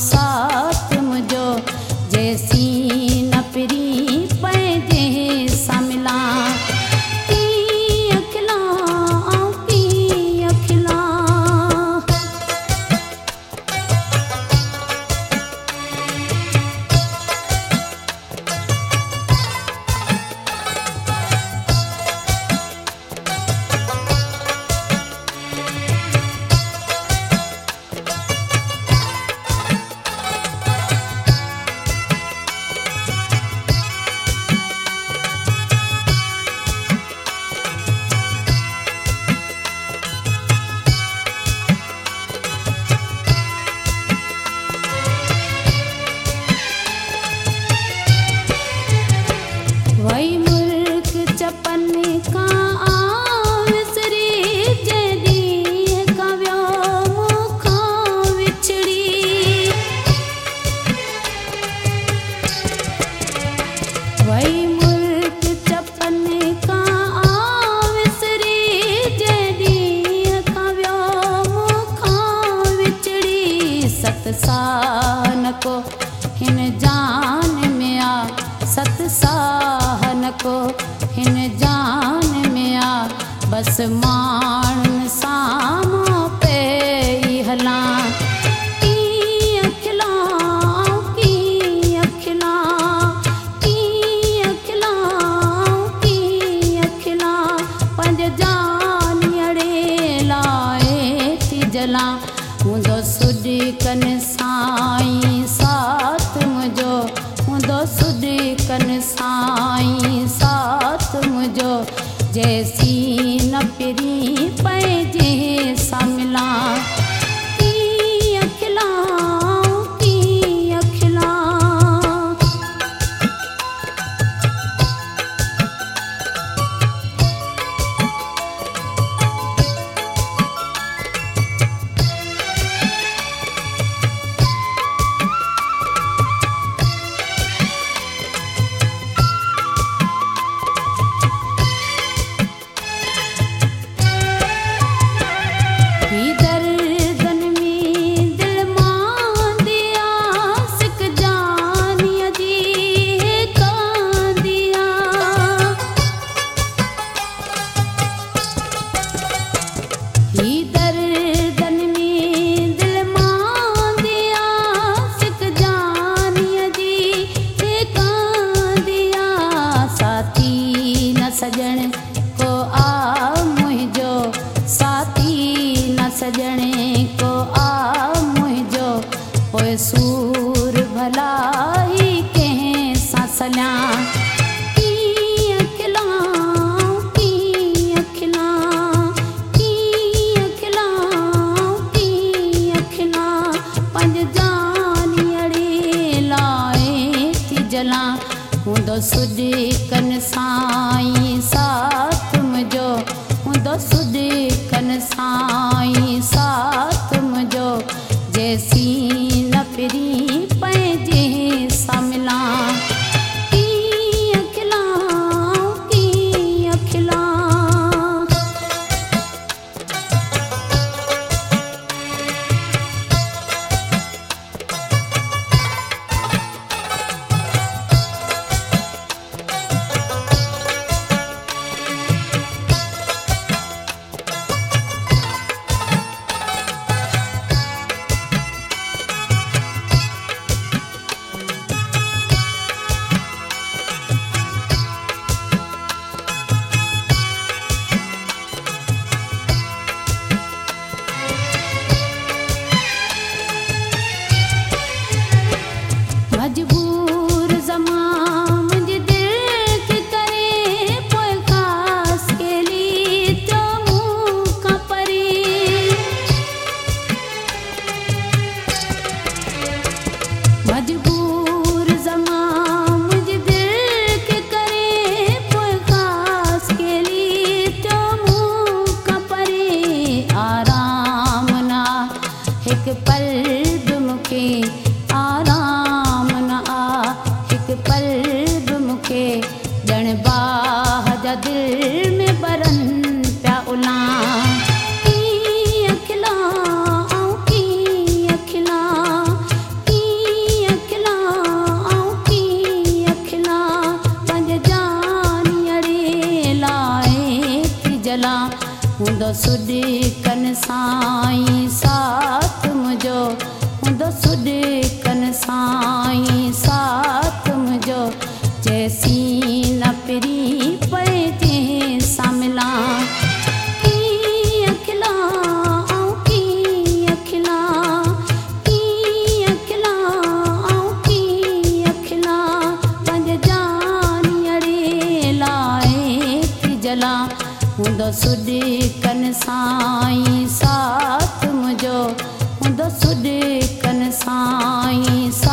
साथ मुझो जैसी न पिरी पैजे सामिला की अखिला वही मुल्क चपन का विसरी जदी कव्यो मुखा विछड़ी वही मुल्क चपन का विसरी जदी कव्यो मुखा विछड़ी सत सान को हिन जान में आ सत साहन को हिन जान में आ बस माण्हुनि साम्हूं पे ई हलां कीअं खिलां पंज जानियड़े लाए थी जलां हूंदो सुॾी कन साईं साथ मुझो हूंदो सुॾी कन साईं साथ मुझो जैसी न पिरी पैजे सामिला कीअं खिलां सजण को आ मुझो साथी न सजणे को आ मुझो पोइ सूर भला ही कंहिं सां सलियां कीअं खिलां पंज जानियड़े लाए थी जलां हूंदो सुॾी कन साईं साथ मुझो हूंदो सुॾी कन साईं साथ मुझो जैसी न पिरी पैजे सामिला कीअं खिलां मजबूर ज़मां मुंहिंजे दिलि खे करे पोइ ख़ासि केली तो मूं खां परे मजबूर ज़मां मुंहिंजे दिलि खे करे पोइ ख़ासि केली तो मूं खां परे आराम ना हिकु पल बि मूंखे आराम हिकु पल बि मूंखे ॼण बाह जा दिलि में बरनि पिया उलां कीअं खिलां सुॾिकन साईं साथ मुंहिंजो हूंदो सुॾिकन साईं